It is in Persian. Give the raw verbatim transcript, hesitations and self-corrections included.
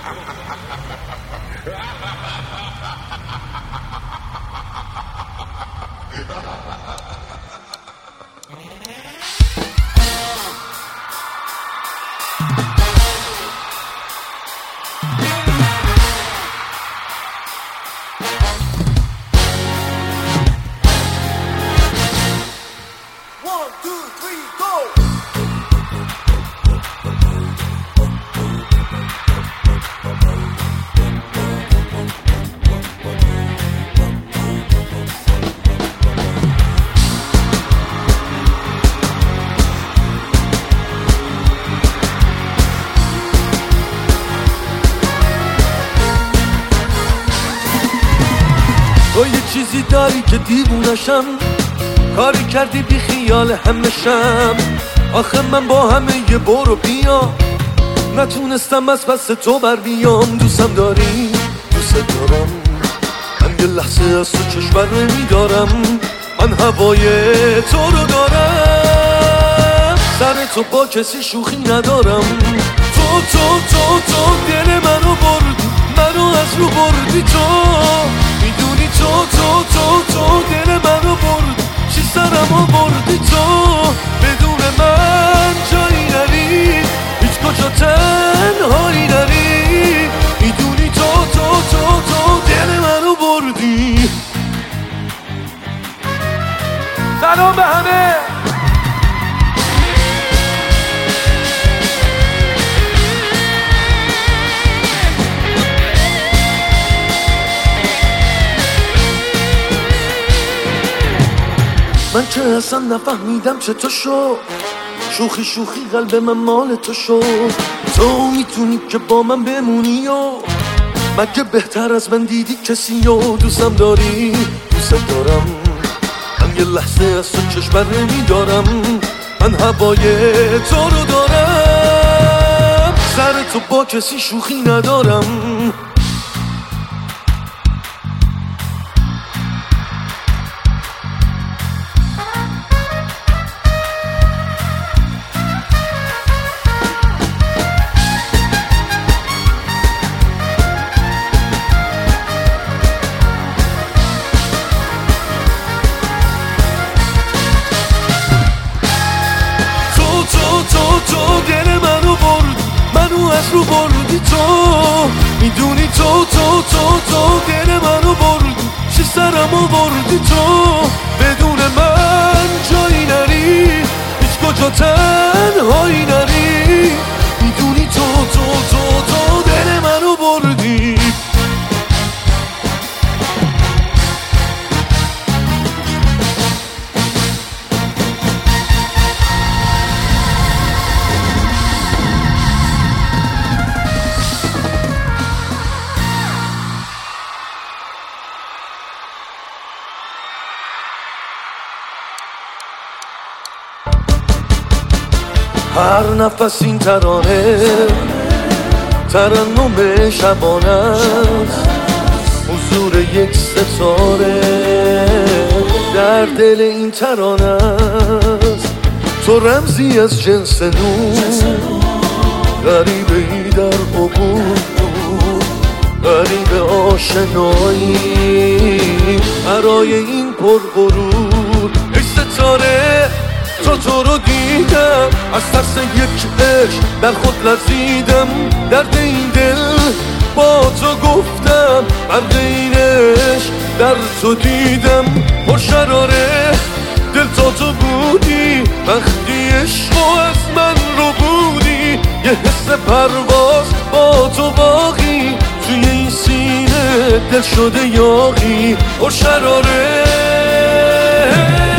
تو یه چیزی داری که دیوونشم، کاری کردی بی خیال همشم. آخه من با همه یه برو بیا نتونستم از پس تو بر بیام. دوستم داری، دوست دارم، من یه لحظه از تو چشم بر نمیدارم. من هوای تو رو دارم، سر تو با کسی شوخی ندارم. تو تو تو تو دل منو بردی، منو از رو بردی. تو میدونی تو تو تو تو دل منو بردی، چی سرمو بردی. تو بدون من جایی نری، هیچ کجا تنهایی نری. میدونی تو تو تو تو دل منو بردی. سلام به همه. من که اصلا نفهمیدم چه تو شد، شوخی شوخی قلب من مال تو شد. تو میتونی که با من بمونی و مگه بهتر از من دیدی کسی و دوستم داری، دوست دارم، من یه لحظه از تو چشم بر نمیدارم. من هوای تو رو دارم، سر تو با کسی شوخی ندارم. تو دل منو بردی، منو از رو بردی. تو میدونی تو تو تو تو دل منو بردی، چی سرمو بردی. تو بدون من جایی نری، هیچ کجا تنهایی نری. میدونی تو تو تو تو دل منو بردی. هر نفس این ترانه ترنم شبانه است، حضور یک ستاره در دل این ترانه است. تو رمزی از جنس نور، غریبه ای در عبور، غریب آشنایی برای این پرغرور. ای ستاره تو تو رو دیدم، از ترس یک عشق در خود لرزیدم. درد این دل با تو گفتم، مرد این عشق در تو دیدم. پرشراره دل تا تو بودی، وقتی عشق از من رو بودی. یه حس پرواز با تو باقی، توی این سینه دل شده یاغی. پرشراره